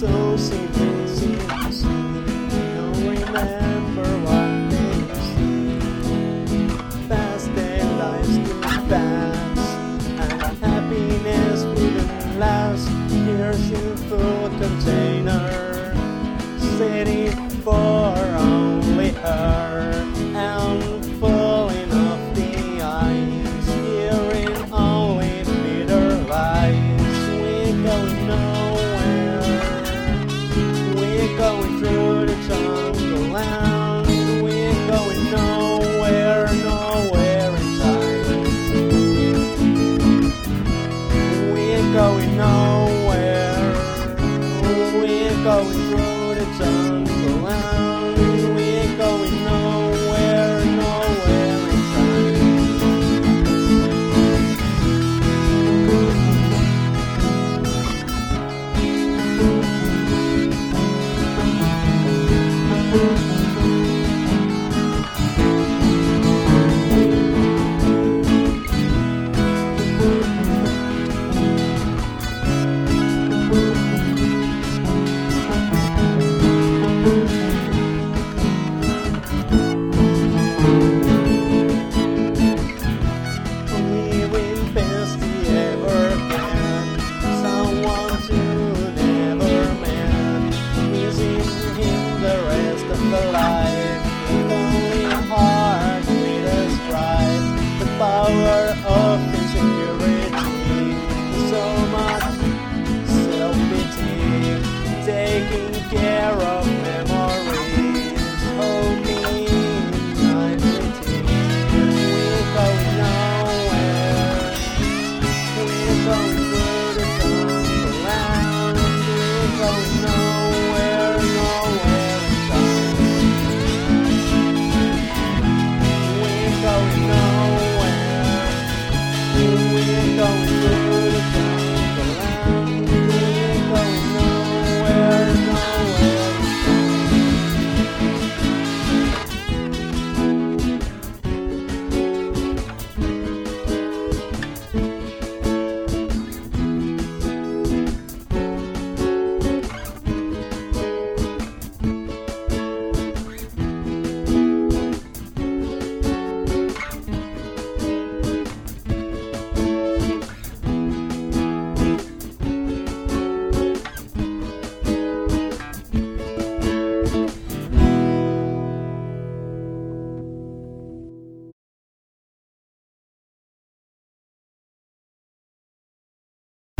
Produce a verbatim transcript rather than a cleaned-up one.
so simple it seems. Don't remember what days. Fast and lives too fast, and happiness wouldn't last. Here's your food container, sitting for only her, and falling off the ice, hearing only bitter lies. We're going nowhere, we're going through the jungle land. We're going nowhere, nowhere in time. We're going nowhere, we're going through the jungle land.